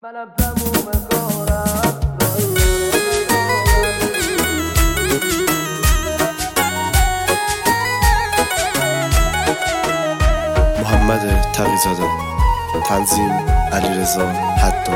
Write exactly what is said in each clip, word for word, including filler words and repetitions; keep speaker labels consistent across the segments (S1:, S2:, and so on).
S1: منم تموم کارم
S2: محمد تقی‌زاده، تنظیم علیرضا حداد.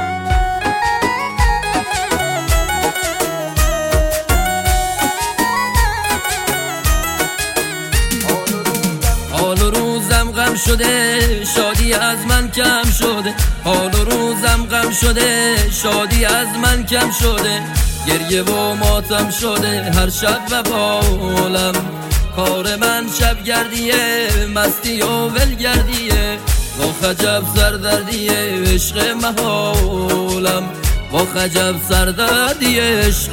S3: حال و روزم غم شده، شادی از من کم شده. حال و روزم غم شده، شادی از من کم شده. گریه و ماتم شده هر شب و بالم. کار من شب گردیه، مستی و ولگردیه. با خجب سردردیه عشق محالم. با خجب سردردیه عشق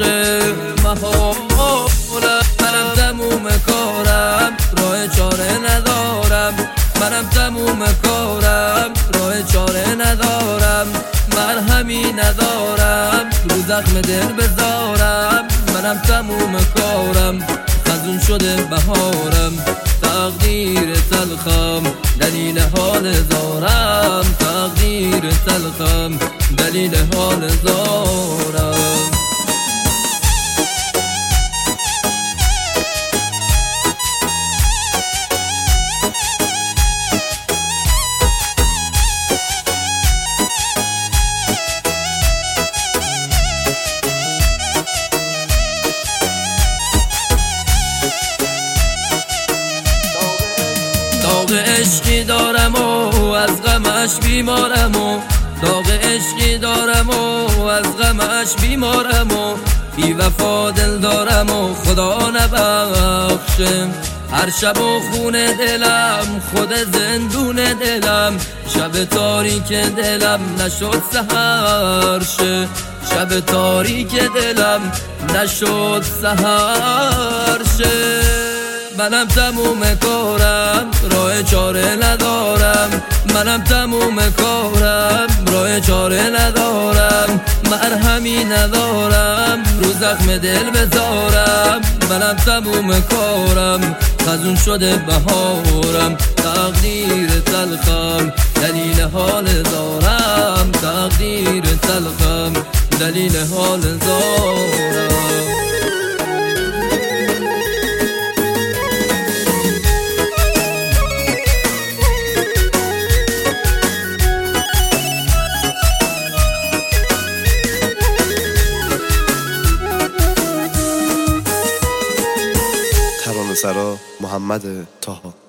S3: محالم. منم تموم کارم راه چاره ندارم. منم تموم کارم راه چاره ندارم. مرهمی ندارم رو زخم دل بذارم. منم تموم کارم خزون شده بهارم. تقدیر تلخم دلیل حال زارم. تقدیر تلخم دلیل حال زارم. داغ عشقی دارم و از غمش بیمارم و داغ عشقی دارم و از غمش بیمارم و بی وفا دل دارم و خدا نبخشه. هر شب و خون دلم خود زندون دلم. شب تاریک دلم نشد سحر شه. شب تاریک دلم نشد سحر شه. منم تموم کارم راه چاره ندارم. منم تموم کارم راه چاره ندارم. مرهمی ندارم رو زخم دل بذارم. منم تموم کارم خزون شده بهارم. تقدیر تلخم دلیل حال زارم. تقدیر تلخم دلیل حال زارم.
S2: ترانه‌سرا محمد طه.